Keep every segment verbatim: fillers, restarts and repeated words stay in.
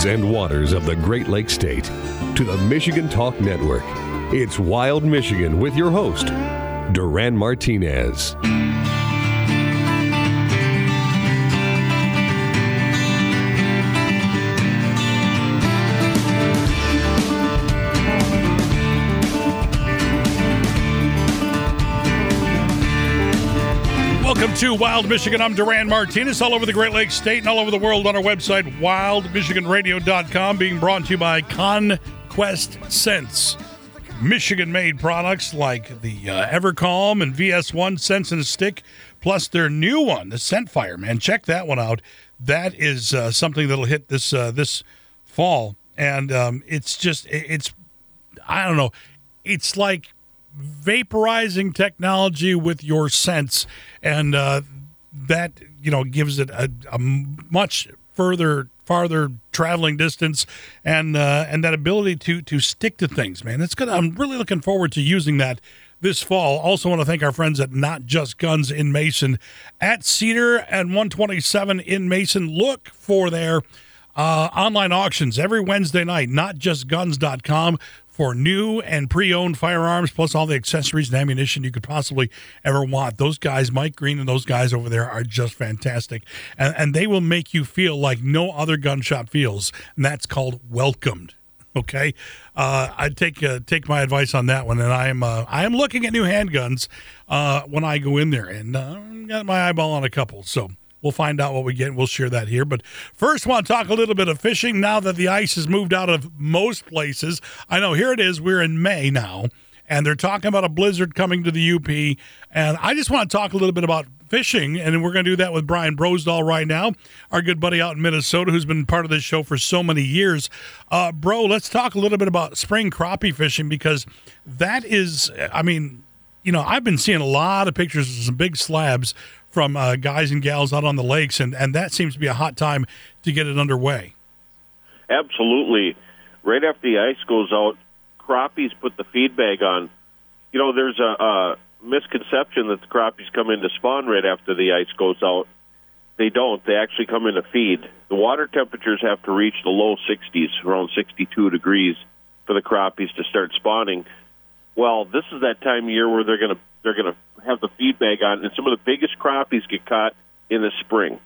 winds and waters of the Great Lakes State to the Michigan Talk Network. It's Wild Michigan with your host, Duran Martinez. Welcome to Wild Michigan. I'm Duran Martinez, all over the Great Lakes State and all over the world on our website, wild michigan radio dot com, being brought to you by Conquest Scents. Michigan-made products like the uh, Evercalm and V S one Scents in a Stick, plus their new one, the Scent Fire, man. Check that one out. That is uh, something that'll hit this uh, this fall, and um, it's just, it's, I don't know, it's like vaporizing technology with your scents, and uh, that, you know, gives it a, a much further farther traveling distance, and uh, and that ability to to stick to things, man. It's good. I'm really looking forward to using that this fall. Also want to thank our friends at Not Just Guns in Mason, at Cedar and one twenty-seven in Mason. Look for their uh, online auctions every Wednesday night, not just guns dot com, for new and pre-owned firearms, plus all the accessories and ammunition you could possibly ever want. Those guys, Mike Green and those guys over there, are just fantastic. And, and they will make you feel like no other gun shop feels, and that's called welcomed. Okay? Uh, I take uh, take my advice on that one, and I am uh, I am looking at new handguns uh, when I go in there, and uh, got my eyeball on a couple, so we'll find out what we get, and we'll share that here. But first, I want to talk a little bit of fishing now that the ice has moved out of most places. I know, here it is. We're in May now, and they're talking about a blizzard coming to the U P. And I just want to talk a little bit about fishing, and we're going to do that with Brian Brosdahl right now, our good buddy out in Minnesota who's been part of this show for so many years. Uh, bro, let's talk a little bit about spring crappie fishing, because that is, I mean, you know, I've been seeing a lot of pictures of some big slabs from uh, guys and gals out on the lakes, and, and that seems to be a hot time to get it underway. Absolutely. Right after the ice goes out, crappies put the feed bag on. You know, there's a, a misconception that the crappies come in to spawn right after the ice goes out. They don't. They actually come in to feed. The water temperatures have to reach the low sixties, around sixty-two degrees, for the crappies to start spawning. Well, this is that time of year where they're going to they're going to have the feed bag on, and some of the biggest crappies get caught in the spring.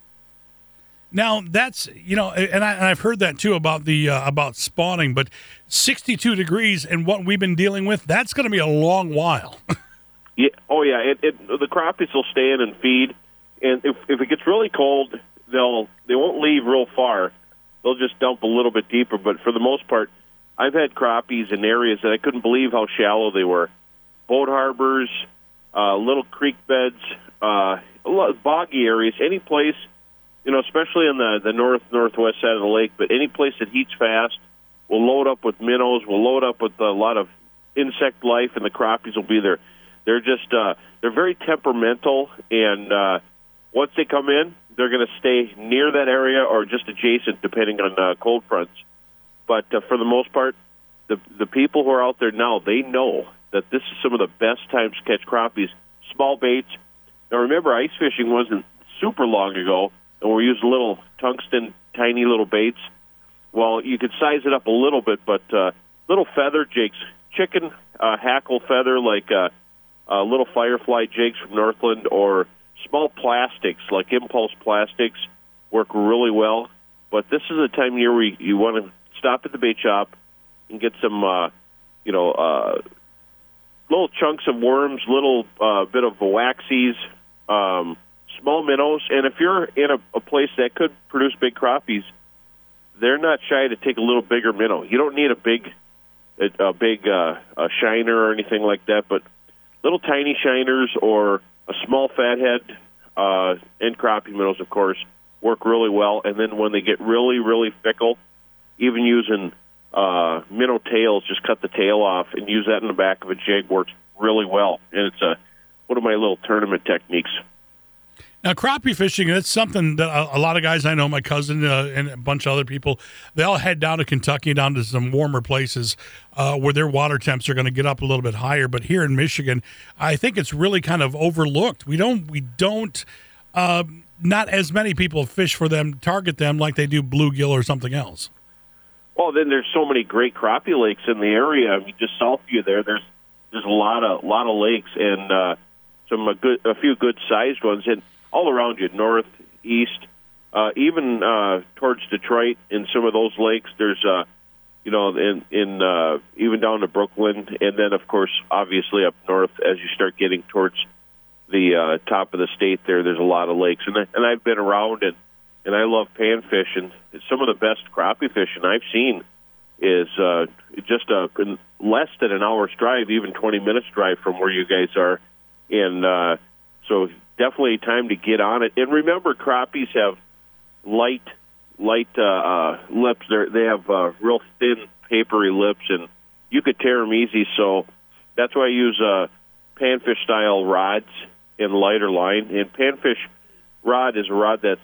Now, that's, you know, and, I, and I've heard that too about the uh, about spawning, but sixty-two degrees and what we've been dealing with, that's going to be a long while. yeah, oh yeah, it, it, the crappies will stay in and feed, and if if it gets really cold, they'll they won't leave real far. They'll just dump a little bit deeper, but for the most part, I've had crappies in areas that I couldn't believe how shallow they were. Boat harbors, uh, little creek beds, uh, boggy areas, any place, you know, especially on the, the north, northwest side of the lake, but any place that heats fast, we'll load up with minnows, we'll load up with a lot of insect life, and the crappies will be there. They're just, uh, they're very temperamental, and uh, once they come in, they're going to stay near that area or just adjacent, depending on uh, cold fronts. But uh, for the most part, the the people who are out there now, they know that this is some of the best times to catch crappies. Small baits. Now, remember, ice fishing wasn't super long ago, and we're using little tungsten, tiny little baits. Well, you could size it up a little bit, but uh, little feather jigs, chicken uh, hackle feather, like uh, uh, little firefly jigs from Northland, or small plastics, like impulse plastics, work really well. But this is a time of year where you, you want to stop at the bait shop and get some, uh, you know, uh, little chunks of worms, little uh, bit of waxies, um, small minnows. And if you're in a, a place that could produce big crappies, they're not shy to take a little bigger minnow. You don't need a big, a, a big uh, a shiner or anything like that, but little tiny shiners or a small fathead uh, and crappie minnows, of course, work really well. And then when they get really, really fickle, even using uh, minnow tails, just cut the tail off and use that in the back of a jig works really well. And it's a, one of my little tournament techniques. Now, crappie fishing, that's something that a, a lot of guys I know, my cousin uh, and a bunch of other people, they all head down to Kentucky, down to some warmer places uh, where their water temps are going to get up a little bit higher. But here in Michigan, I think it's really kind of overlooked. We don't, we don't, uh, not as many people fish for them, target them like they do bluegill or something else. Well, then there's so many great crappie lakes in the area. I mean, just south of you there, there's there's a lot of lot of lakes and uh, some a good a few good sized ones, and all around you, north, east, uh, even uh, towards Detroit in some of those lakes. There's uh, you know, in in uh, even down to Brooklyn, and then of course, obviously up north as you start getting towards the uh, top of the state. There, there's a lot of lakes, and I, and I've been around and. And I love panfish, and some of the best crappie fishing I've seen is uh, just a less than an hour's drive, even twenty minutes drive from where you guys are. And uh, so definitely time to get on it. And remember, crappies have light, light uh, uh, lips. They're, they have uh, real thin, papery lips, and you could tear them easy. So that's why I use uh, panfish-style rods and lighter line. And panfish rod is a rod that's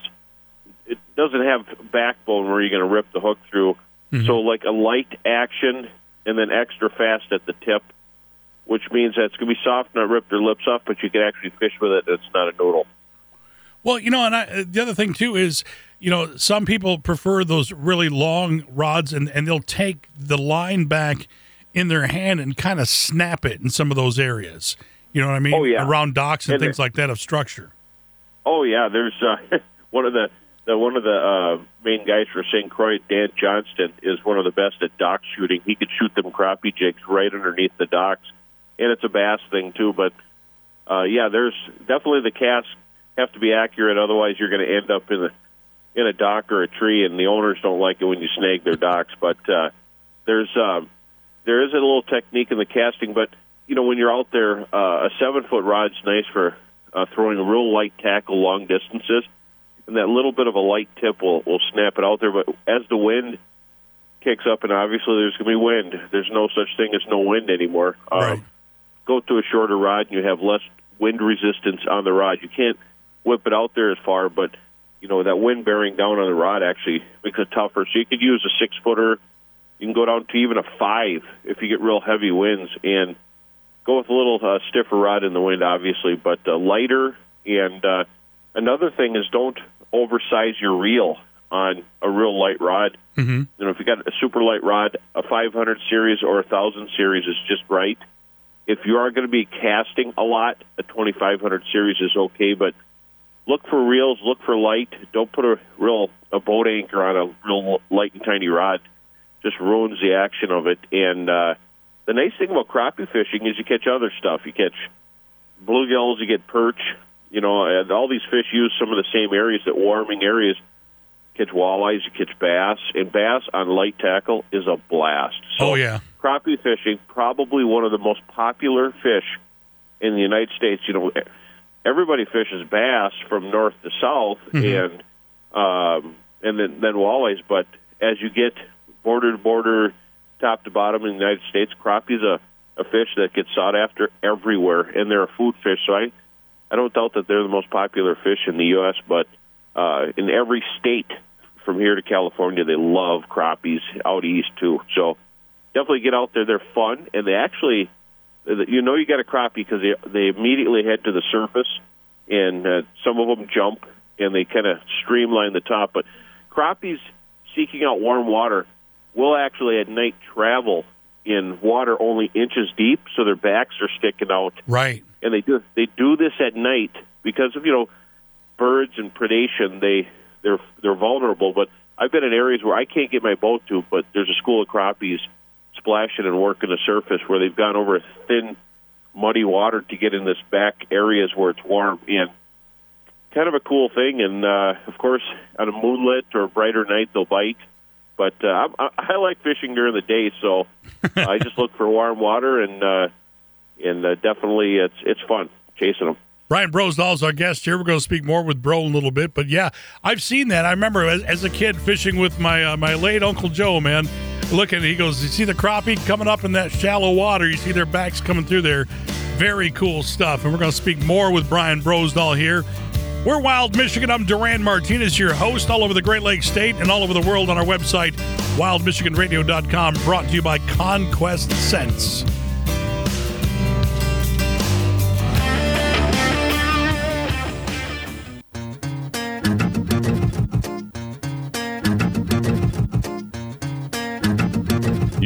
it doesn't have backbone where you're going to rip the hook through. Mm-hmm. So like a light action and then extra fast at the tip, which means that it's going to be soft, not rip their lips off, but you can actually fish with it. It's not a noodle. Well, you know, and I, the other thing, too, is, you know, some people prefer those really long rods, and, and they'll take the line back in their hand and kind of snap it in some of those areas. You know what I mean? Oh, yeah. Around docks and, and things like that of structure. Oh, yeah. There's uh, one of the... The, one of the uh, main guys for Saint Croix, Dan Johnston, is one of the best at dock shooting. He could shoot them crappie jigs right underneath the docks, and it's a bass thing too. But uh, yeah, there's definitely the casts have to be accurate. Otherwise, you're going to end up in a in a dock or a tree, and the owners don't like it when you snag their docks. But uh, there's um, there is a little technique in the casting. But you know, when you're out there, uh, a seven foot rod's nice for uh, throwing a real light tackle long distances. And that little bit of a light tip will, will snap it out there. But as the wind kicks up, and obviously there's going to be wind, there's no such thing as no wind anymore. Right. Um, go to a shorter rod, and you have less wind resistance on the rod. You can't whip it out there as far, but you know that wind bearing down on the rod actually makes it tougher. So you could use a six-footer. You can go down to even a five if you get real heavy winds, and go with a little uh, stiffer rod in the wind, obviously, but uh, lighter. And uh, another thing is don't oversize your reel on a real light rod. Mm-hmm. You know, if you got a super light rod, a five hundred series or a one thousand series is just right. If you are going to be casting a lot, a twenty-five hundred series is okay, but look for reels, look for light. Don't put a real a boat anchor on a real light and tiny rod. Just ruins the action of it. And uh, the nice thing about crappie fishing is you catch other stuff. You catch bluegills, you get perch. You know, and all these fish use some of the same areas, that warming areas. Catch walleyes, you catch bass, and bass on light tackle is a blast. So oh, yeah. Crappie fishing, probably one of the most popular fish in the United States. You know, everybody fishes bass from north to south, mm-hmm. and um, and then, then walleyes, but as you get border to border, top to bottom in the United States, crappie is a, a fish that gets sought after everywhere, and they're a food fish, so I I don't doubt that they're the most popular fish in the U S, but uh, in every state from here to California, they love crappies, out east too. So definitely get out there. They're fun, and they actually, you know you got a crappie because they, they immediately head to the surface, and uh, some of them jump, and they kind of streamline the top. But crappies seeking out warm water will actually at night travel in water only inches deep, so their backs are sticking out. Right. And they do they do this at night because of, you know, birds and predation. They they're they're vulnerable. But I've been in areas where I can't get my boat to, but there's a school of crappies splashing and working the surface where they've gone over thin, muddy water to get in this back areas where it's warm. And kind of a cool thing. And uh, of course, on a moonlit or a brighter night, they'll bite. But uh, I, I like fishing during the day, so I just look for warm water and. Uh, And uh, definitely, it's it's fun chasing them. Brian Brosdahl is our guest here. We're going to speak more with Bro in a little bit. But, yeah, I've seen that. I remember as, as a kid fishing with my uh, my late Uncle Joe, man. Look at it. He goes, you see the crappie coming up in that shallow water. You see their backs coming through there. Very cool stuff. And we're going to speak more with Brian Brosdahl here. We're Wild Michigan. I'm Duran Martinez, your host all over the Great Lakes State and all over the world on our website, wild michigan radio dot com, brought to you by Conquest Scents.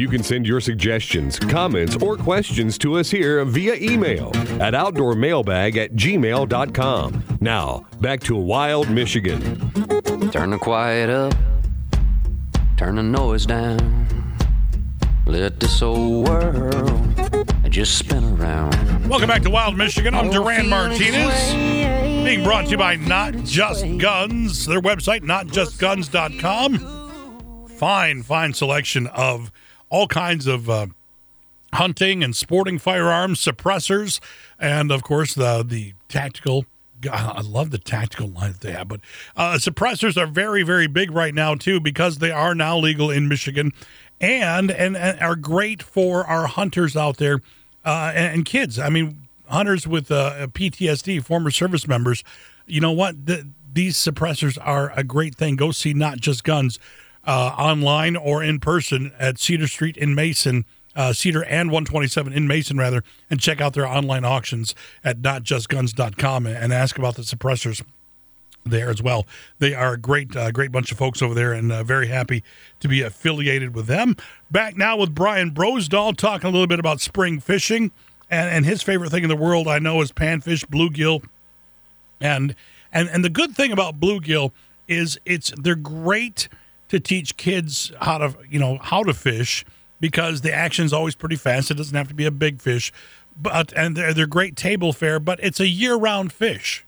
You can send your suggestions, comments, or questions to us here via email at outdoormailbag at gmail dot com. Now, back to Wild Michigan. Turn the quiet up, turn the noise down. Let this old world just spin around. Welcome back to Wild Michigan. I'm Duran Martinez. Being brought to you by Not Just Guns. Their website, not just guns dot com. Fine, fine selection of all kinds of uh, hunting and sporting firearms, suppressors, and, of course, the the tactical. God, I love the tactical line that they have. But uh, suppressors are very, very big right now, too, because they are now legal in Michigan and, and, and are great for our hunters out there uh, and, and kids. I mean, hunters with uh, P T S D, former service members, you know what? The, these suppressors are a great thing. Go see Not Just Guns uh, online or in person at Cedar Street in Mason, uh, Cedar and one twenty-seven in Mason, rather, and check out their online auctions at not just guns dot com and ask about the suppressors there as well. They are a great, uh, great bunch of folks over there, and uh, very happy to be affiliated with them. Back now with Brian Brosdahl, talking a little bit about spring fishing. And, and his favorite thing in the world, I know, is panfish, bluegill. And and and the good thing about bluegill is it's they're great to teach kids how to you know how to fish because the action's always pretty fast. It doesn't have to be a big fish, but and they're they're great table fare. But it's a year-round fish.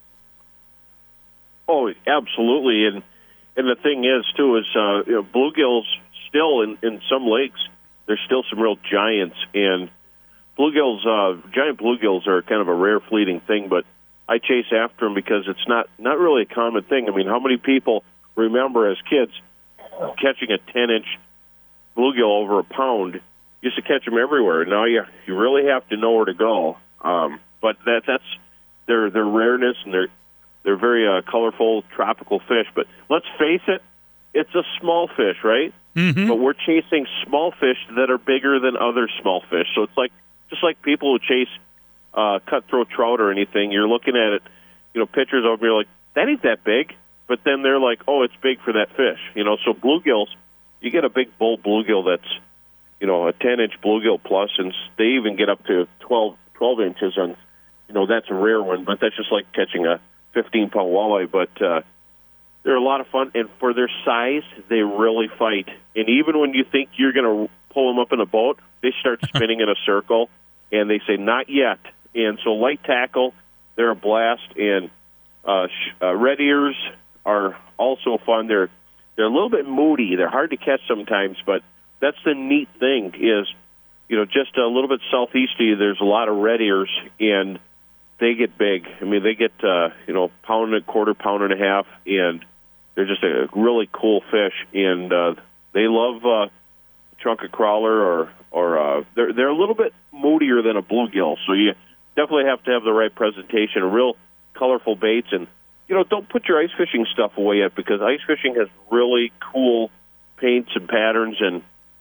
Oh, absolutely. And and the thing is too is uh, you know, bluegills still in, in some lakes there's still some real giants and. Bluegills, uh, giant bluegills are kind of a rare, fleeting thing, but I chase after them because it's not, not really a common thing. I mean, how many people remember as kids catching a ten-inch bluegill over a pound? Used to catch them everywhere. Now you you really have to know where to go. Um, but that that's their their rareness and their they're very uh, colorful, tropical fish. But let's face it, it's a small fish, right? Mm-hmm. But we're chasing small fish that are bigger than other small fish. So it's like just like people who chase uh, cutthroat trout or anything. You're looking at it, you know, pictures of them, you're like, that ain't that big. But then they're like, oh, it's big for that fish. You know, so bluegills, you get a big bull bluegill that's, you know, a ten-inch bluegill plus, and they even get up to twelve, twelve inches. And, you know, that's a rare one, but that's just like catching a fifteen-pound walleye. But uh, they're a lot of fun, and for their size, they really fight. And even when you think you're going to pull them up in a boat, they start spinning in a circle, and they say, not yet. And so light tackle, they're a blast. And uh, sh- uh, red ears are also fun. They're they're a little bit moody. They're hard to catch sometimes, but that's the neat thing is, you know, just a little bit southeast of you, there's a lot of red ears, and they get big. I mean, they get, uh, you know, pound and a quarter, pound and a half, and they're just a really cool fish. And uh, they love uh, trunket crawler, or or uh, they're they're a little bit moodier than a bluegill. So you definitely have to have the right presentation, real colorful baits, and you know, don't put your ice fishing stuff away yet because ice fishing has really cool paints and patterns, and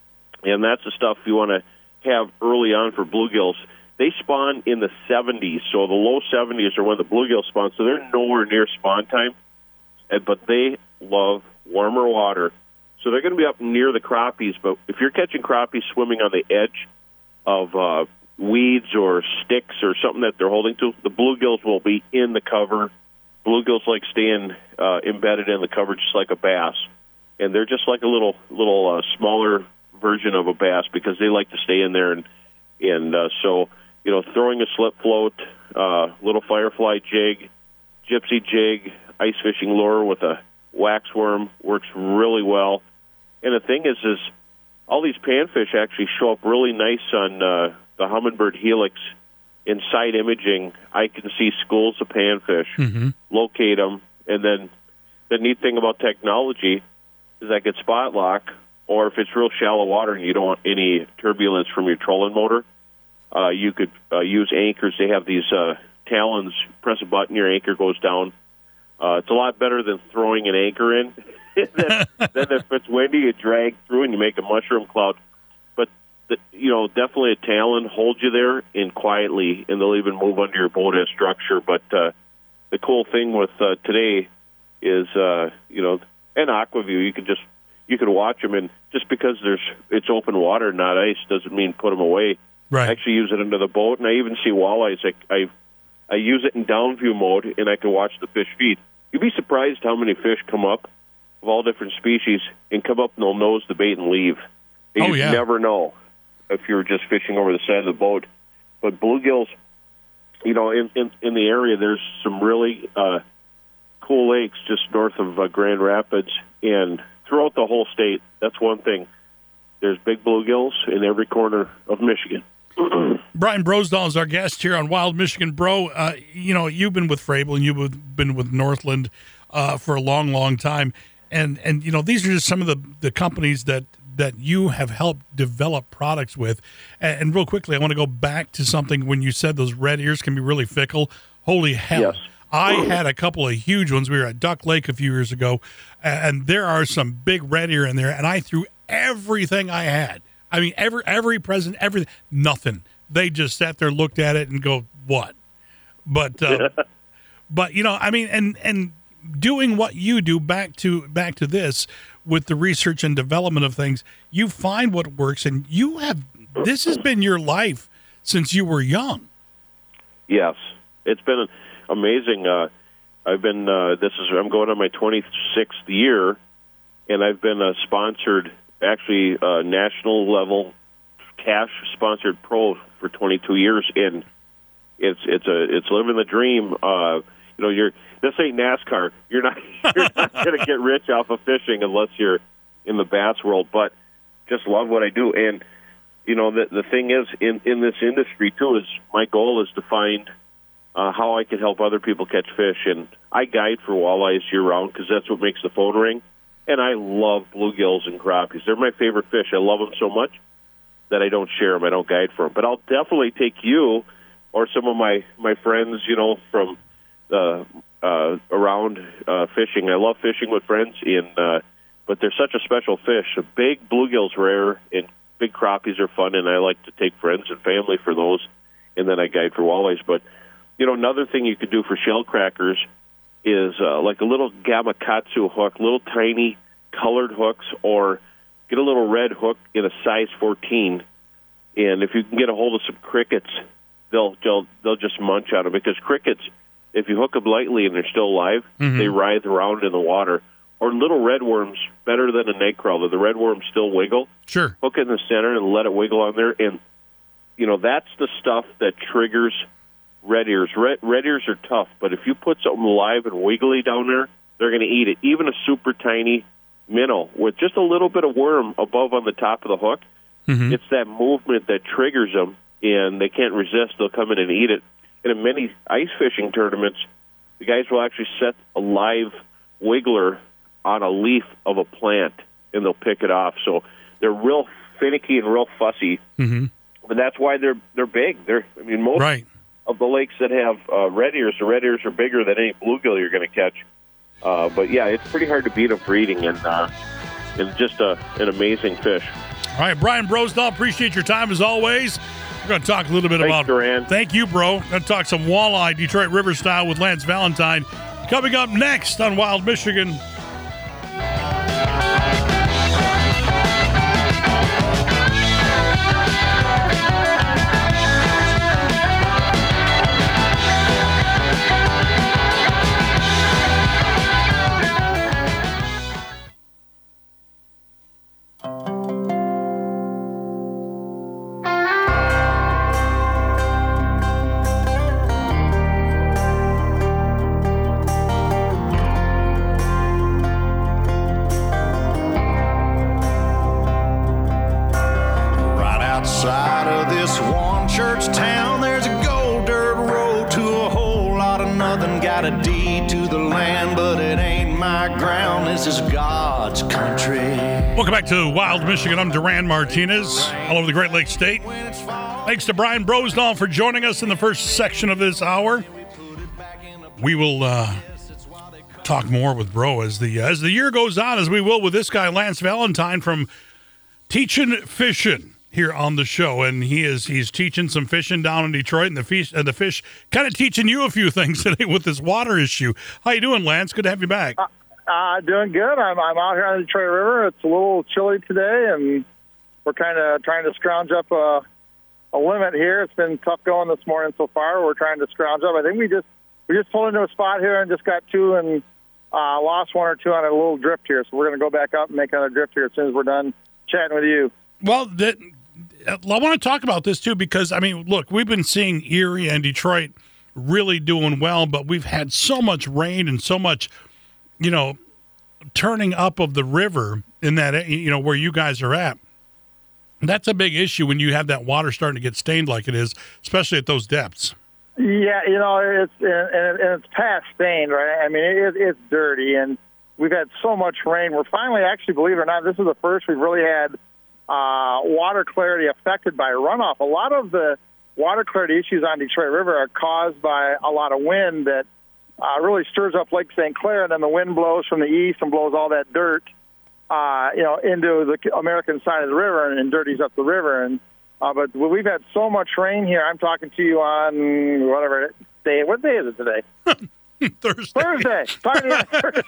and that's the stuff you want to have early on for bluegills. They spawn in the seventies, so the low seventies are when the bluegill spawn, so they're nowhere near spawn time, and, but they love warmer water. So they're going to be up near the crappies, but if you're catching crappies swimming on the edge of uh, weeds or sticks or something that they're holding to, the bluegills will be in the cover. Bluegills like staying uh, embedded in the cover just like a bass, and they're just like a little little uh, smaller version of a bass because they like to stay in there. And and uh, so, you know, throwing a slip float, uh, little firefly jig, gypsy jig, ice fishing lure with a wax worm works really well. And the thing is, is all these panfish actually show up really nice on uh, the Humminbird Helix. In side imaging, I can see schools of panfish, mm-hmm. locate them, and then the neat thing about technology is I could spot lock, or if it's real shallow water and you don't want any turbulence from your trolling motor, uh, you could uh, use anchors. They have these uh, talons. Press a button, your anchor goes down. Uh, it's a lot better than throwing an anchor in. then, then if it's windy, you drag through and you make a mushroom cloud. But, the, you know, definitely a talon holds you there and quietly, and they'll even move under your boat as structure. But uh, the cool thing with uh, today is, uh, you know, an Aquaview, you can just you could watch them, and just because there's it's open water, not ice, doesn't mean put them away. Right. I actually use it under the boat, and I even see walleyes. I, I I use it in down view mode, and I can watch the fish feed. You'd be surprised how many fish come up of all different species and come up and they'll nose the bait and leave. And oh, you yeah. never know if you're just fishing over the side of the boat. But bluegills, you know, in, in, in the area, there's some really uh, cool lakes just north of uh, Grand Rapids. And throughout the whole state, that's one thing. There's big bluegills in every corner of Michigan. Brian Brosdahl is our guest here on Wild Michigan. Bro, uh, you know, you've been with Frabill and you've been with Northland uh, for a long, long time. And, and you know, these are just some of the, the companies that, that you have helped develop products with. And, and real quickly, I want to go back to something when you said those red ears can be really fickle. Holy hell. Yes. I had a couple of huge ones. We were at Duck Lake a few years ago, and there are some big red ear in there, and I threw everything I had. I mean, every every present, everything, nothing. They just sat there, looked at it, and go, "What?" But, uh, but you know, I mean, and and doing what you do, back to back to this with the research and development of things, you find what works, and you have. This has been your life since you were young. Yes, it's been amazing. Uh, I've been. Uh, this is. I'm going on my twenty-sixth year, and I've been uh, sponsored. Actually, uh, national level cash sponsored pro for twenty-two years, and it's it's a it's living the dream. Uh, you know, you're this ain't NASCAR. You're not you're not going to get rich off of fishing unless you're in the bass world. But just love what I do, and you know the the thing is in in this industry too is my goal is to find uh, how I can help other people catch fish, and I guide for walleyes year round because that's what makes the phone ring. And I love bluegills and crappies. They're my favorite fish. I love them so much that I don't share them. I don't guide for them. But I'll definitely take you or some of my, my friends, you know, from uh, uh, around uh, fishing. I love fishing with friends, in, uh, but they're such a special fish. A big bluegill's rare, and big crappies are fun, and I like to take friends and family for those, and then I guide for walleyes. But, you know, another thing you could do for shell crackers is uh, like a little gamakatsu hook, little tiny colored hooks, or get a little red hook in a size fourteen. And if you can get a hold of some crickets, they'll they'll, they'll just munch on them. Because crickets, if you hook them lightly and they're still alive, mm-hmm. they writhe around in the water. Or little red worms, better than a night crawler. The red worms still wiggle. Sure. Hook it in the center and let it wiggle on there. And, you know, that's the stuff that triggers red ears. Red, red ears are tough, but if you put something live and wiggly down there, they're going to eat it. Even a super tiny minnow with just a little bit of worm above on the top of the hook, mm-hmm. it's that movement that triggers them, and they can't resist. They'll come in and eat it. And in many ice fishing tournaments, the guys will actually set a live wiggler on a leaf of a plant, and they'll pick it off. So they're real finicky and real fussy, mm-hmm. but that's why they're they're big. They're I mean most. Right. Of the lakes that have uh, red ears, the red ears are bigger than any bluegill you're going to catch. Uh, but, yeah, it's pretty hard to beat them for eating, and uh, it's just a, an amazing fish. All right, Brian Brosdahl, appreciate your time as always. We're going to talk a little bit Thanks, about Duran. Thank you, bro. Going to talk some walleye, Detroit River style with Lance Valentine. Coming up next on Wild Michigan. Welcome back to Wild Michigan. I'm Duran Martinez, all over the Great Lakes State. Thanks to Brian Brosdahl for joining us in the first section of this hour. We will uh, talk more with Bro as the as the year goes on, as we will with this guy, Lance Valentine from Teachin' Fishin' here on the show. And he is he's teaching some fishing down in Detroit, and the fish, uh, the fish kind of teaching you a few things today with this water issue. How you doing, Lance? Good to have you back. Uh- Uh, doing good. I'm I'm out here on the Detroit River. It's a little chilly today, and we're kind of trying to scrounge up a, a limit here. It's been tough going this morning so far. We're trying to scrounge up. I think we just we just pulled into a spot here and just got two and uh, lost one or two on a little drift here. So we're going to go back up and make another drift here as soon as we're done chatting with you. Well, that, I want to talk about this too because I mean, look, we've been seeing Erie and Detroit really doing well, but we've had so much rain and so much, you know, turning up of the river in that, you know, where you guys are at. That's a big issue when you have that water starting to get stained like it is, especially at those depths. Yeah, you know, it's and, and it's past stained, right? I mean, it, it's dirty, and we've had so much rain. We're finally, actually, believe it or not, this is the first we've really had uh, water clarity affected by runoff. A lot of the water clarity issues on Detroit River are caused by a lot of wind that uh, really stirs up Lake Saint Clair, and then the wind blows from the east and blows all that dirt, uh, you know, into the American side of the river and, and dirties up the river. And uh, but we've had so much rain here. I'm talking to you on whatever day. What day is it today? Thursday. Thursday. Talking to you on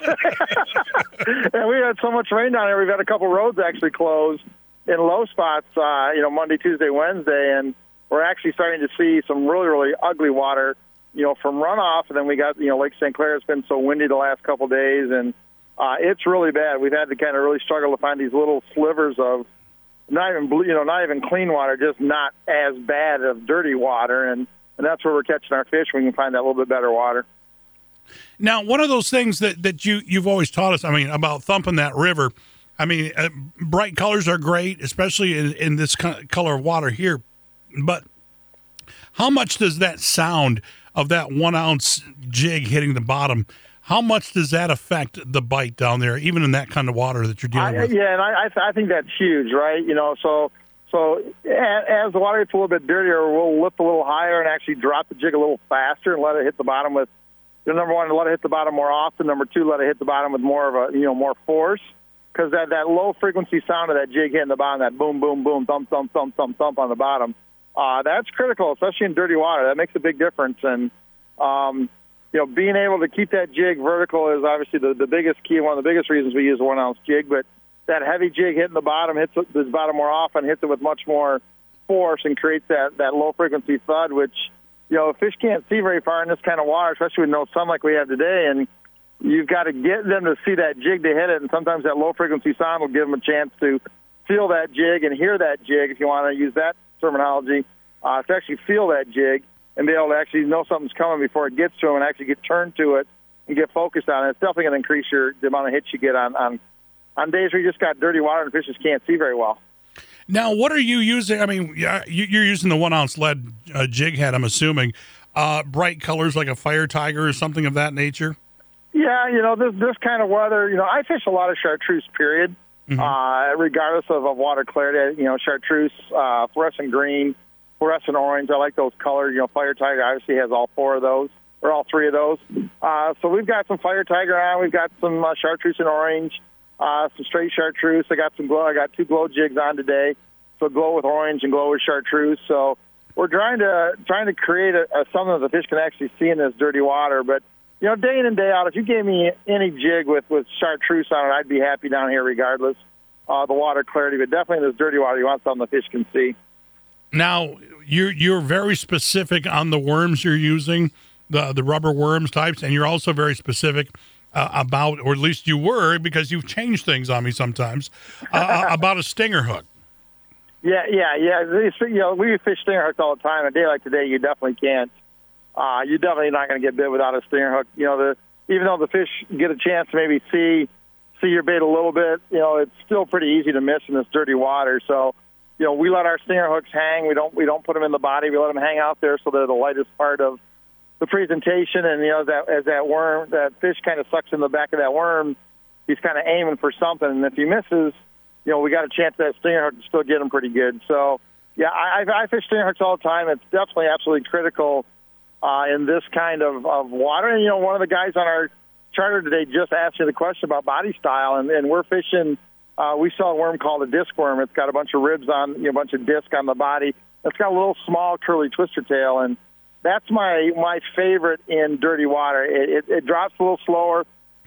Thursday. And we had so much rain down here. We've had a couple roads actually closed in low spots. Uh, you know, Monday, Tuesday, Wednesday, and we're actually starting to see some really, really ugly water, you know, from runoff. And then we got, you know, Lake Saint Clair has been so windy the last couple of days, and uh, it's really bad. We've had to kind of really struggle to find these little slivers of not even, you know, not even clean water, just not as bad of dirty water. And, and that's where we're catching our fish. We can find that little bit better water. Now, one of those things that, that you, you've always taught us, I mean, about thumping that river, I mean, uh, bright colors are great, especially in, in this color of water here. But how much does that sound of that one ounce jig hitting the bottom, how much does that affect the bite down there, even in that kind of water that you're dealing I, with? Yeah, and I, I think that's huge, right? You know, so so as the water gets a little bit dirtier, we'll lift a little higher and actually drop the jig a little faster and let it hit the bottom with, you know, number one, let it hit the bottom more often. Number two, let it hit the bottom with more of a, you know, more force. Because that, that low frequency sound of that jig hitting the bottom, that boom, boom, boom, thump, thump, thump, thump, thump on the bottom, uh, that's critical, especially in dirty water. That makes a big difference. And, um, you know, being able to keep that jig vertical is obviously the, the biggest key, one of the biggest reasons we use a one-ounce jig. But that heavy jig hitting the bottom, hits the bottom more often, hits it with much more force and creates that, that low-frequency thud, which, you know, fish can't see very far in this kind of water, especially with no sun like we have today. And you've got to get them to see that jig to hit it, and sometimes that low-frequency sound will give them a chance to feel that jig and hear that jig, if you want to use that terminology, uh, to actually feel that jig and be able to actually know something's coming before it gets to them and actually get turned to it and get focused on it. It's definitely going to increase your the amount of hits you get on, on, on days where you just got dirty water and fish just can't see very well. Now, what are you using? I mean, you're using the one-ounce lead uh, jig head, I'm assuming. Uh, bright colors like a Fire Tiger or something of that nature? Yeah, you know, this this kind of weather, you know, I fish a lot of chartreuse, period, mm-hmm. uh, regardless of, of water clarity. You know, chartreuse, uh, fluorescent green, fluorescent orange. I like those colors. You know, Fire Tiger obviously has all four of those, or all three of those. Uh, so we've got some Fire Tiger on. We've got some uh, chartreuse and orange, uh, some straight chartreuse. I got some glow. I got two glow jigs on today, so glow with orange and glow with chartreuse. So we're trying to trying to create a, a something that the fish can actually see in this dirty water, but. You know, day in and day out, if you gave me any jig with, with chartreuse on it, I'd be happy down here regardless of uh, the water clarity. But definitely in this dirty water, you want something the fish can see. Now, you're, you're very specific on the worms you're using, the, the rubber worms types, and you're also very specific uh, about, or at least you were, because you've changed things on me sometimes, uh, about a stinger hook. Yeah, yeah, yeah. You know, we fish stinger hooks all the time. A day like today, you definitely can't. Uh, you're definitely not going to get bit without a stinger hook. You know, the even though the fish get a chance to maybe see see your bait a little bit, you know, it's still pretty easy to miss in this dirty water. So, you know, we let our stinger hooks hang. We don't we don't put them in the body. We let them hang out there so they're the lightest part of the presentation. And you know, that as that worm, that fish kind of sucks in the back of that worm, he's kind of aiming for something. And if he misses, you know, we got a chance that stinger hook to still get him pretty good. So, yeah, I, I fish stinger hooks all the time. It's definitely absolutely critical. Uh, in this kind of, of water. And, you know, one of the guys on our charter today just asked me the question about body style, and, and we're fishing, uh, we saw a worm called a disc worm. It's got a bunch of ribs on, you know, a bunch of disc on the body. It's got a little small curly twister tail, and that's my my favorite in dirty water. It, it, it drops a little slower.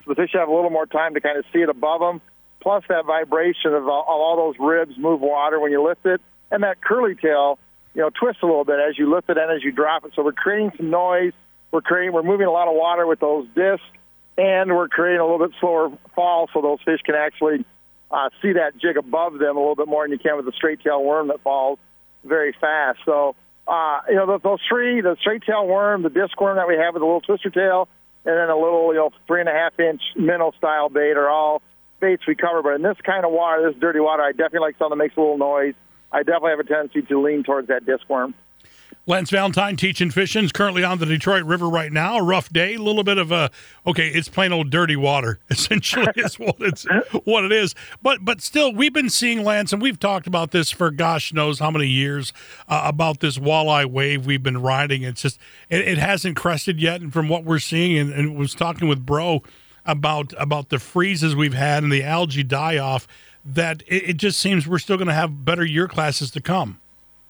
so the fish have a little more time to kind of see it above them. Plus that vibration of all, all those ribs move water when you lift it, and that curly tail, you know, twists a little bit as you lift it and as you drop it. So we're creating some noise. We're creating, we're moving a lot of water with those discs, and we're creating a little bit slower fall so those fish can actually uh, see that jig above them a little bit more than you can with the straight tail worm that falls very fast. So, uh, you know, those, those three, the straight tail worm, the disc worm that we have with a little twister tail, and then a little, you know, three and a half inch minnow style bait are all baits we cover. But in this kind of water, this dirty water, I definitely like something that makes a little noise. I definitely have a tendency to lean towards that disc worm. Lance Valentine teaching fishing is currently on the Detroit River right now. A rough day, a little bit of a okay. It's plain old dirty water. Essentially, is what it's what it is. But but still, we've been seeing, Lance, and we've talked about this for gosh knows how many years uh, about this walleye wave we've been riding. It's just it, it hasn't crested yet, and from what we're seeing, and, and was talking with Bro about about the freezes we've had and the algae die off. That it, it just seems we're still going to have better year classes to come.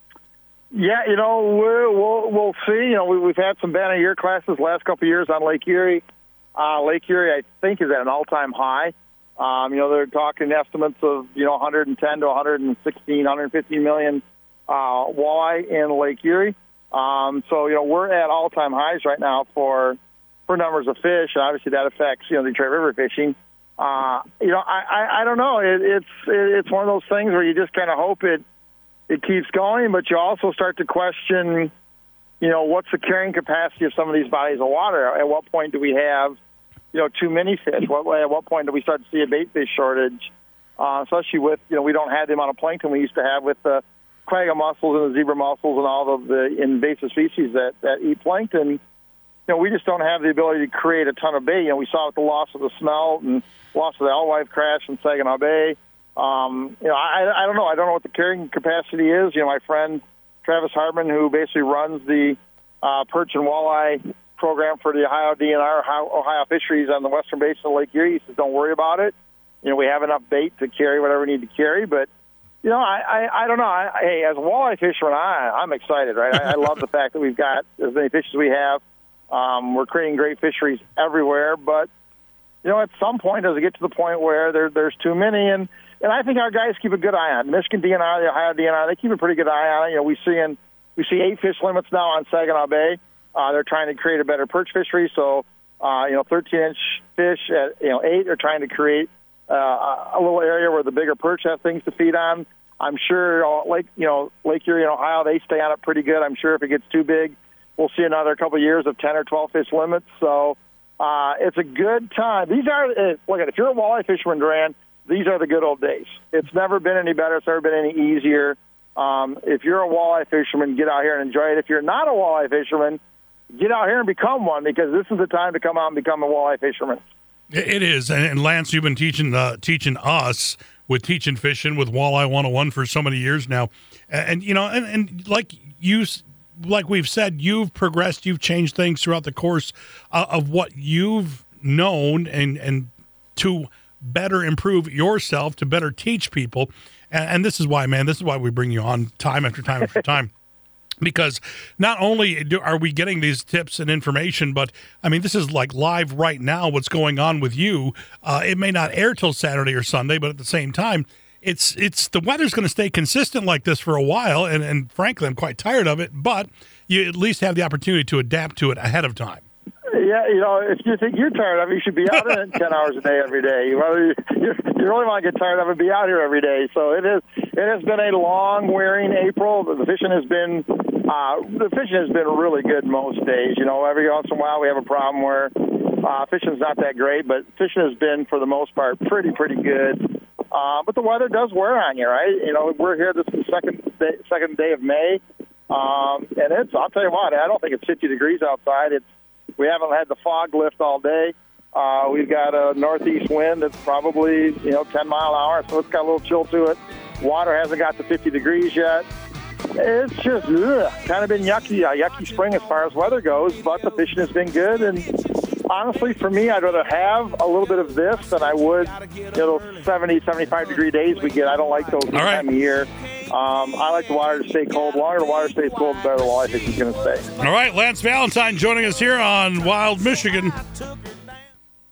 Yeah, you know, we'll, we'll, we'll see. You know, we, we've had some banner year classes last couple of years on Lake Erie. Uh, Lake Erie, I think, is at an all-time high. Um, you know, they're talking estimates of, you know, one hundred ten to one hundred sixteen, one hundred fifteen million uh, walleye in Lake Erie. Um, so, you know, we're at all-time highs right now for for numbers of fish, and obviously that affects, you know, the Detroit River fishing. Uh, you know, I, I, I don't know. It, it's it, it's one of those things where you just kind of hope it it keeps going, but you also start to question, you know, what's the carrying capacity of some of these bodies of water? At what point do we have, you know, too many fish? What at what point do we start to see a bait fish shortage? Uh, especially with, you know, we don't have the amount of plankton we used to have with the quagga mussels and the zebra mussels and all of the invasive species that, that eat plankton. You know, we just don't have the ability to create a ton of bait. You know, we saw with the loss of the smelt and loss of the alewife crash in Saginaw Bay. Um, you know, I, I don't know. I don't know what the carrying capacity is. You know, my friend Travis Hardman, who basically runs the uh, perch and walleye program for the Ohio D N R, Ohio, Ohio Fisheries on the western basin of Lake Erie, he says, don't worry about it. You know, we have enough bait to carry whatever we need to carry. But, you know, I, I, I don't know. I, hey, as a walleye fisherman, I, I'm excited, right? I, I love the fact that we've got as many fish as we have. Um, we're creating great fisheries everywhere. But, you know, at some point, does it get to the point where there, there's too many? And And I think our guys keep a good eye on it. Michigan D N R, the Ohio D N R, they keep a pretty good eye on it. You know, we see in, we see eight fish limits now on Saginaw Bay. Uh, they're trying to create a better perch fishery. So, uh, you know, thirteen-inch fish at, you know, eight, they're trying to create uh, a little area where the bigger perch have things to feed on. I'm sure, uh, Lake, you know, Lake Erie and Ohio, they stay on it pretty good. I'm sure if it gets too big, we'll see another couple of years of ten or twelve fish limits. So uh, it's a good time. These are, uh, look at, if you're a walleye fisherman, Duran, these are the good old days. It's never been any better. It's never been any easier. Um, if you're a walleye fisherman, get out here and enjoy it. If you're not a walleye fisherman, get out here and become one, because this is the time to come out and become a walleye fisherman. It is. And Lance, you've been teaching uh, teaching us with Teaching Fishing with Walleye one oh one for so many years now. And, you know, and, and like you, like we've said, you've progressed, you've changed things throughout the course uh, of what you've known and, and to better improve yourself, to better teach people. And, and this is why, man, this is why we bring you on time after time after time. Because not only do, are we getting these tips and information, but, I mean, this is like live right now, what's going on with you. Uh, it may not air till Saturday or Sunday, but at the same time, it's it's the weather's going to stay consistent like this for a while, and, and frankly, I'm quite tired of it, but you at least have the opportunity to adapt to it ahead of time. Yeah, you know, if you think you're tired of it, you should be out in it ten hours a day every day. You, you, you really want to get tired of it, be out here every day. So it is. It has been a long, wearing April. The fishing has been uh, the fishing has been really good most days. You know, every once in a while we have a problem where uh, fishing's not that great, but fishing has been, for the most part, pretty, pretty good. Uh, but the weather does wear on you, right? You know, we're here. This is the second day, second day of May, um, and it's. I'll tell you what. I don't think it's fifty degrees outside. It's. We haven't had the fog lift all day. Uh, we've got a northeast wind that's probably, you know, ten mile an hour, so it's got a little chill to it. Water hasn't got to fifty degrees yet. It's just ugh, kind of been yucky, a yucky spring as far as weather goes, but the fishing has been good. And honestly, for me, I'd rather have a little bit of this than I would, you know, those seventy, seventy-five degree days we get. I don't like those this right. time of year. Um, I like the water to stay cold. The longer the water stays cold, the better the walleye fishing is going to stay. All right, Lance Valentine joining us here on Wild Michigan.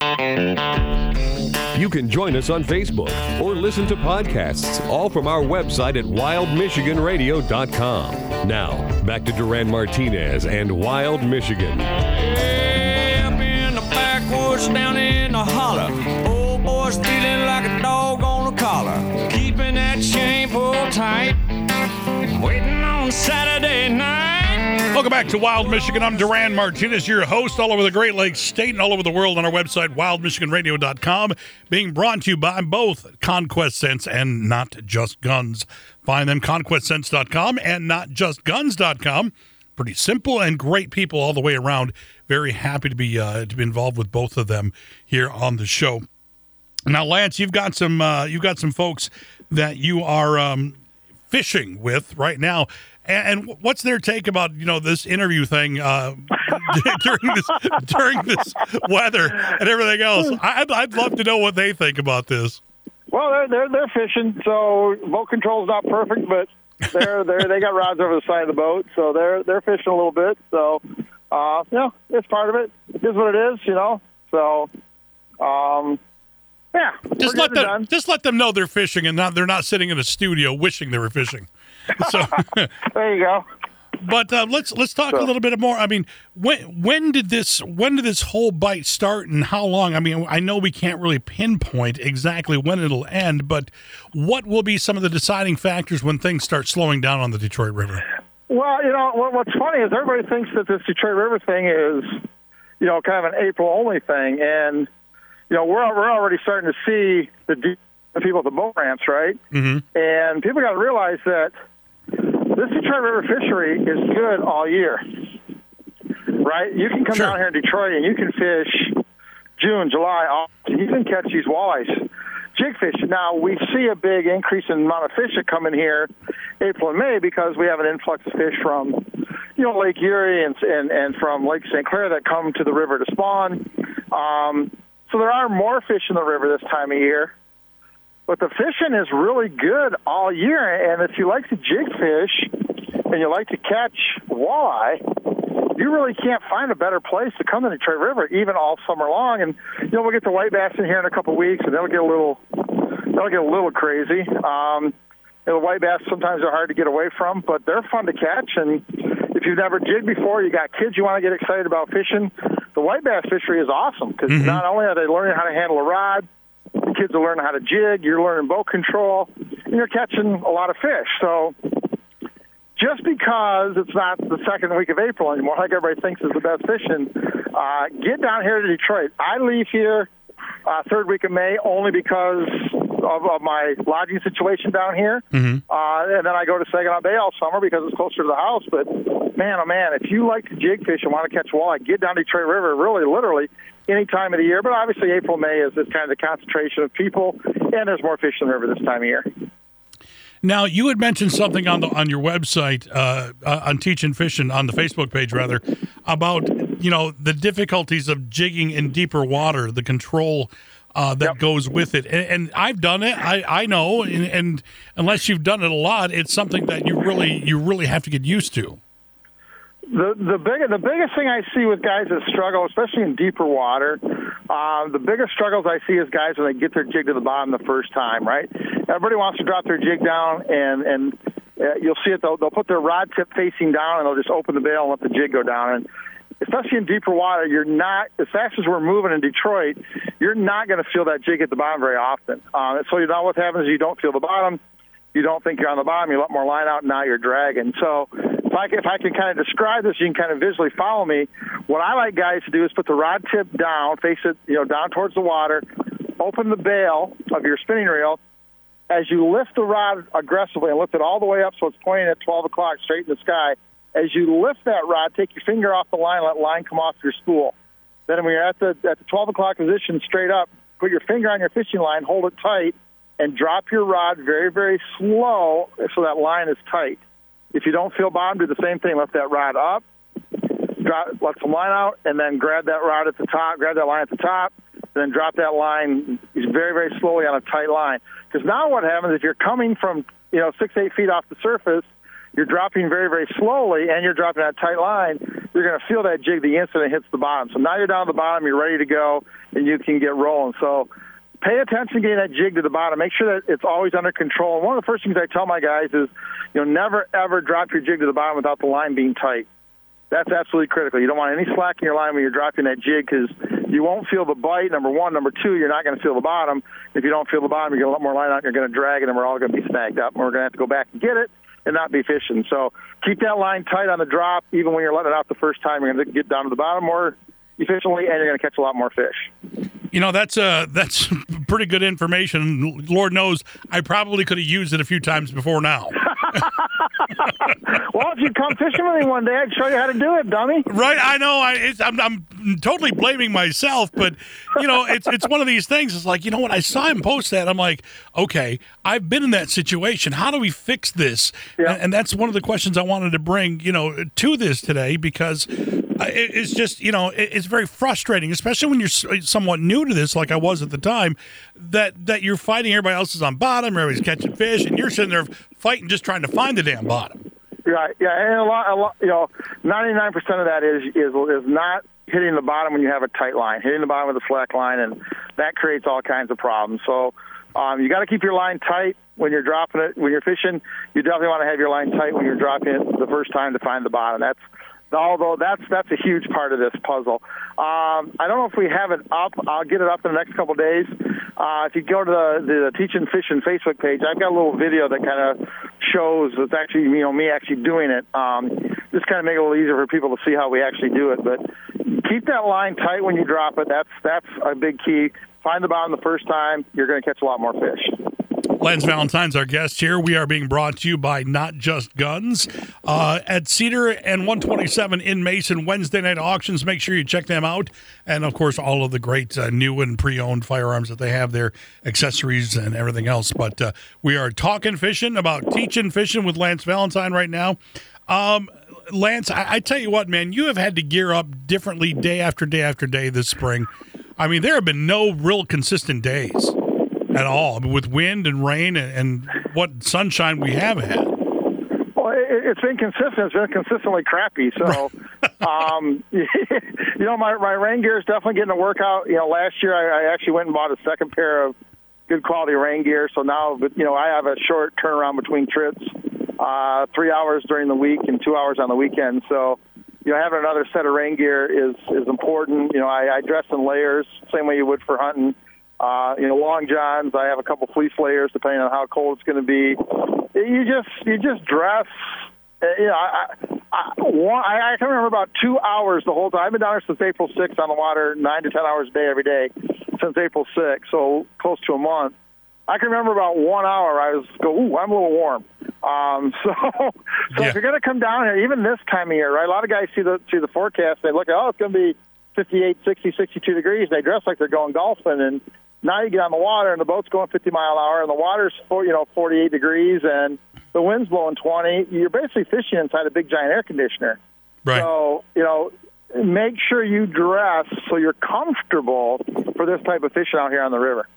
You can join us on Facebook or listen to podcasts, all from our website at wild michigan radio dot com. Now, back to Duran Martinez and Wild Michigan. Hey, up in the backwoods, down in the holler. Old boy's feeling like a dog on a collar. Keeping that chain pulled tight. Waiting on Saturday night. Welcome back to Wild Michigan. I'm Duran Martinez, your host all over the Great Lakes State and all over the world on our website, wild michigan radio dot com, being brought to you by both Conquest Sense and Not Just Guns. Find them conquest sense dot com and not just guns dot com. Pretty simple and great people all the way around. Very happy to be uh, to be involved with both of them here on the show. Now, Lance, you've got some uh, you've got some folks that you are um, fishing with right now. And what's their take about, you know, this interview thing uh, during this during this weather and everything else? I'd, I'd love to know what they think about this. Well, they're they're, they're fishing, so boat control's not perfect, but they're they they got rods over the side of the boat, so they're they're fishing a little bit. So, uh, you know, it's part of it. It is what it is, you know. So, um, yeah, just let them done. just let them know they're fishing and not they're not sitting in a studio wishing they were fishing. So there you go. But uh, let's let's talk so. a little bit more. I mean, when when did this when did this whole bite start and how long? I mean, I know we can't really pinpoint exactly when it'll end, but what will be some of the deciding factors when things start slowing down on the Detroit River? Well, you know, what, what's funny is everybody thinks that this Detroit River thing is, you know, kind of an April only thing, and you know, we're we're already starting to see the, the people at the boat ramps, right? Mm-hmm. And people got to realize that this Detroit River fishery is good all year, right? You can come sure. down here in Detroit and you can fish June, July, August. You can catch these walleyes, jig fish. Now, we see a big increase in the amount of fish that come in here April and May because we have an influx of fish from, you know, Lake Erie and and, and from Lake Saint Clair that come to the river to spawn. Um, so there are more fish in the river this time of year. But the fishing is really good all year, and if you like to jig fish and you like to catch walleye, you really can't find a better place to come to the Detroit River, even all summer long. And you know, we'll get the white bass in here in a couple of weeks, and they'll get a little, they'll get a little crazy. Um, you know, the white bass sometimes are hard to get away from, but they're fun to catch. And if you've never jigged before, you got kids you want to get excited about fishing, the white bass fishery is awesome because mm-hmm. not only are they learning how to handle a rod, the kids are learning how to jig, you're learning boat control, and you're catching a lot of fish. So just because it's not the second week of April anymore, like everybody thinks is the best fishing, uh, get down here to Detroit. I leave here uh, third week of May only because of, of my lodging situation down here. Mm-hmm. Uh, and then I go to Saginaw Bay all summer because it's closer to the house. But, man, oh, man, if you like to jig fish and want to catch walleye, get down to Detroit River, really, literally, any time of the year. But obviously April, May is, is kind of the concentration of people, and there's more fish in the river this time of year. Now, you had mentioned something on the on your website, uh, uh, on Teaching Fishing, on the Facebook page, rather, about, you know, the difficulties of jigging in deeper water, the control uh, that yep. goes with it. And, and I've done it. I, I know, and, and unless you've done it a lot, it's something that you really you really have to get used to. The the big the biggest thing I see with guys that struggle, especially in deeper water, uh, the biggest struggles I see is guys when they get their jig to the bottom the first time. Right, everybody wants to drop their jig down, and and uh, you'll see it. They'll they'll put their rod tip facing down, and they'll just open the bail and let the jig go down. And especially in deeper water, you're not, as fast as we're moving in Detroit, you're not going to feel that jig at the bottom very often. Uh, so you know what happens is you don't feel the bottom. You don't think you're on the bottom. You let more line out, and now you're dragging. So if I, can, if I can kind of describe this, you can kind of visually follow me. What I like guys to do is put the rod tip down, face it, you know, down towards the water, open the bail of your spinning reel. As you lift the rod aggressively and lift it all the way up so it's pointing at twelve o'clock straight in the sky, as you lift that rod, take your finger off the line, let line come off your spool. Then when you're at the, at the twelve o'clock position straight up, put your finger on your fishing line, hold it tight, and drop your rod very, very slow so that line is tight. If you don't feel bottom, do the same thing. Lift that rod up, drop, let some line out, and then grab that rod at the top, grab that line at the top, and then drop that line very, very slowly on a tight line. Because now what happens if you're coming from, you know, six, eight feet off the surface, you're dropping very, very slowly, and you're dropping that tight line, you're going to feel that jig the instant it hits the bottom. So now you're down at the bottom, you're ready to go, and you can get rolling. So pay attention to getting that jig to the bottom. Make sure that it's always under control. And one of the first things I tell my guys is, you know, never, ever drop your jig to the bottom without the line being tight. That's absolutely critical. You don't want any slack in your line when you're dropping that jig because you won't feel the bite, number one. Number two, you're not going to feel the bottom. If you don't feel the bottom, you get a lot more line out, and you're going to drag it, and we're all going to be snagged up, and we're going to have to go back and get it and not be fishing. So keep that line tight on the drop. Even when you're letting it out the first time, you're going to get down to the bottom more efficiently, and you're going to catch a lot more fish. You know, that's uh, that's pretty good information. Lord knows I probably could have used it a few times before now. Well, if you come fishing with me one day, I'd show you how to do it, dummy. Right, I know. I, it's, I'm, I'm totally blaming myself, but, you know, it's it's one of these things. It's like, you know what, I saw him post that. I'm like, okay, I've been in that situation. How do we fix this? Yeah. And, and that's one of the questions I wanted to bring, you know, to this today because it, it's just, you know, it, it's very frustrating, especially when you're somewhat new to this, like I was at the time, that, that you're fighting everybody else is on bottom, everybody's catching fish, and you're sitting there fighting just trying to find the damn bottom. Right, yeah, and a lot, a lot, you know, ninety-nine percent of that is is is not hitting the bottom when you have a tight line, hitting the bottom with a slack line, and that creates all kinds of problems. So um, you got to keep your line tight when you're dropping it. When you're fishing, you definitely want to have your line tight when you're dropping it the first time to find the bottom. That's although that's that's a huge part of this puzzle. Um, I don't know if we have it up. I'll get it up in the next couple of days. Uh, if you go to the, the Teaching Fishing Facebook page, I've got a little video that kind of shows it's actually, you know, me actually doing it. Um, just kind of make it a little easier for people to see how we actually do it. But keep that line tight when you drop it. That's that's a big key. Find the bottom the first time. You're going to catch a lot more fish. Lance Valentine's our guest here. We are being brought to you by Not Just Guns uh, at Cedar and one twenty-seven in Mason. Wednesday night auctions. Make sure you check them out. And, of course, all of the great uh, new and pre-owned firearms that they have there, accessories and everything else. But uh, we are talking fishing, about teaching fishing with Lance Valentine right now. Um, Lance, I, I tell you what, man, you have had to gear up differently day after day after day this spring. I mean, there have been no real consistent days at all, with wind and rain and, and what sunshine we have had. Well, it, it's been consistent. It's been consistently crappy. So, um, you know, my, my rain gear is definitely getting a workout. You know, last year I, I actually went and bought a second pair of good quality rain gear. So now, you know, I have a short turnaround between trips, uh, three hours during the week and two hours on the weekend. So, you know, having another set of rain gear is, is important. You know, I, I dress in layers, same way you would for hunting. Uh, you know, long johns. I have a couple fleece layers depending on how cold it's going to be. You just you just dress. Uh, you know, I I, one, I I can remember about two hours the whole time. I've been down here since April sixth on the water, nine to ten hours a day every day since April sixth, so close to a month. I can remember about one hour I was go, ooh, I'm a little warm. Um, so so yeah. If you're going to come down here, even this time of year, right? A lot of guys see the see the forecast. They look at, oh, it's going to be fifty-eight, sixty, sixty-two degrees. They dress like they're going golfing, and now you get on the water, and the boat's going fifty mile an hour, and the water's for, you know forty-eight degrees, and the wind's blowing twenty. You're basically fishing inside a big giant air conditioner. Right. So you know, make sure you dress so you're comfortable for this type of fishing out here on the river.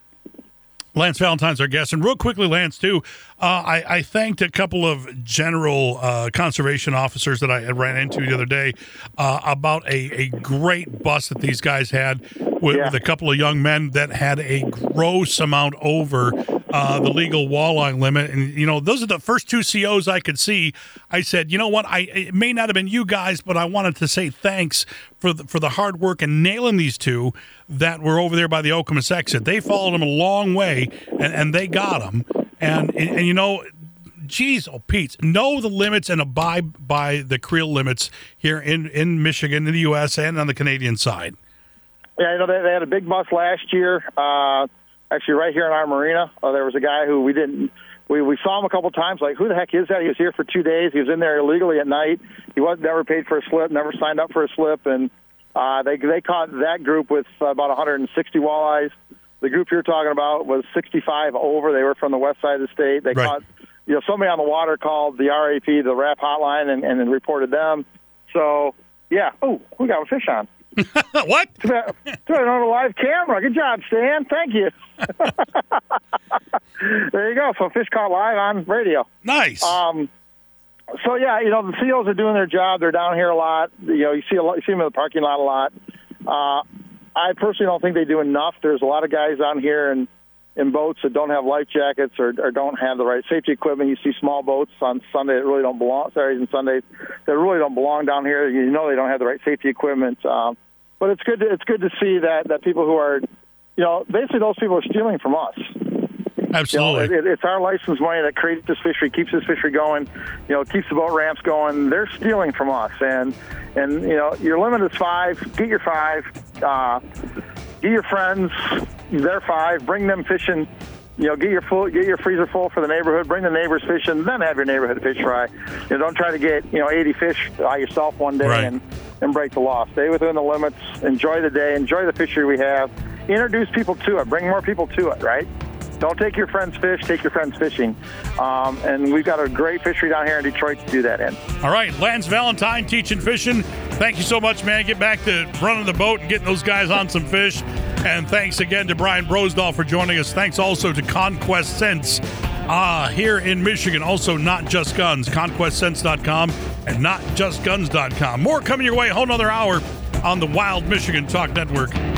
Lance Valentine's our guest. And real quickly, Lance, too, uh, I, I thanked a couple of general uh, conservation officers that I had ran into the other day uh, about a, a great bust that these guys had with, Yeah. with a couple of young men that had a gross amount over uh, the legal walleye limit. And, you know, those are the first two C Os I could see. I said, you know what, I it may not have been you guys, but I wanted to say thanks for the, for the hard work and nailing these two that were over there by the Okemos exit. They followed them a long way, and, and they got them. And, and, and, you know, geez, oh, Pete, know the limits and abide by the creel limits here in, in Michigan, in the U S, and on the Canadian side. Yeah, you know, they, they had a big bust last year. Uh, actually, right here in our marina, uh, there was a guy who we didn't we, we saw him a couple times. Like, who the heck is that? He was here for two days. He was in there illegally at night. He was never paid for a slip, never signed up for a slip, and uh, they they caught that group with uh, about one hundred sixty walleyes. The group you're talking about was sixty-five over. They were from the west side of the state. They right. caught, you know, somebody on the water called the R A P, the R A P hotline, and, and reported them. So, yeah. Oh, we got a fish on. What? Too bad, too bad on a live camera. Good job, Stan. Thank you. There you go. So fish caught live on radio. Nice. Um, so yeah, you know, the C Os are doing their job. They're down here a lot. You know, you see a lot, you see them in the parking lot a lot. Uh, I personally don't think they do enough. There's a lot of guys down here in, in boats that don't have life jackets or, or don't have the right safety equipment. You see small boats on Sunday that really don't belong, Saturdays and Sundays that really don't belong down here. You know, they don't have the right safety equipment. Um, but it's good. To, it's good to see that that people who are, you know, basically those people are stealing from us. Absolutely. You know, it, it's our license money that creates this fishery, keeps this fishery going, you know, keeps the boat ramps going. They're stealing from us. And, and you know, your limit is five. Get your five. Uh, get your friends, their five. Bring them fishing. You know, get your full, get your freezer full for the neighborhood. Bring the neighbors fishing. Then have your neighborhood fish fry. You know, don't try to get, you know, eighty fish by yourself one day right. and, and break the law. Stay within the limits. Enjoy the day. Enjoy the fishery we have. Introduce people to it. Bring more people to it, right? Don't take your friends fish, take your friends fishing. Um, and we've got a great fishery down here in Detroit to do that in. All right, Lance Valentine teaching fishing. Thank you so much, man. Get back to running the boat and getting those guys on some fish. And thanks again to Brian Brosdahl for joining us. Thanks also to Conquest Scents uh, here in Michigan. Also, Not Just Guns, conquest scents dot com and not just guns dot com. More coming your way, a whole nother hour on the Wild Michigan Talk Network.